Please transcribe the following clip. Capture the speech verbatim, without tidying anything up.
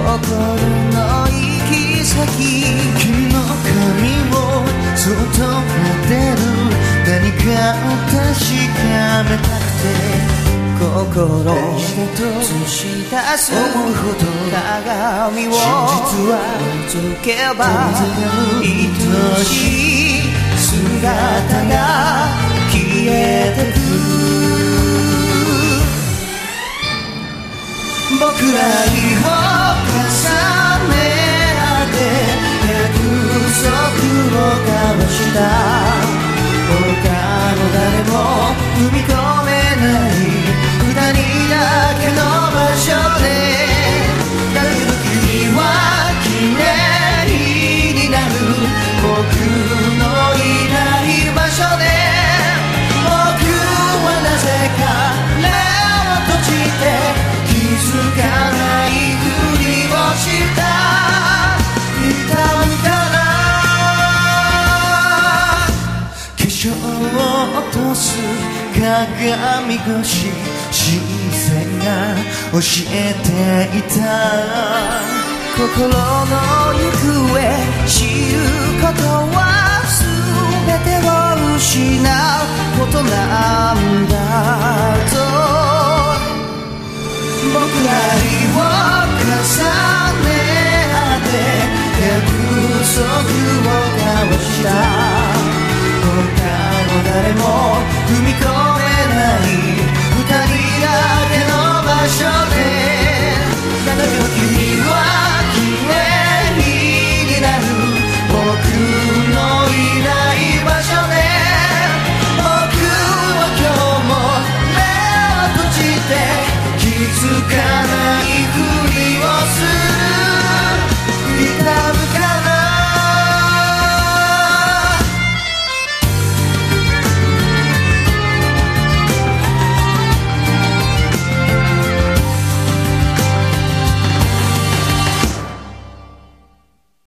の行き先、 君の髪をそっと撫でる、何かを確かめたくて心映し出す思うほど鏡を真実は覗けば愛しい姿が消えてく。僕ら愛を重ね合って約束を交わした、他の誰も踏み込めない二人だけの場所で、だけど君は記念になる僕のいない場所で、僕はなぜか目を閉じて気づかないふりをしたいたんだな。 化粧を落とす鏡越し、視線が教えていた、 心の行方知ることは全てを失うことなんだと、僕ら愛を重ね合って約束を交わした、他の誰も踏み込めない二人だけの場所で、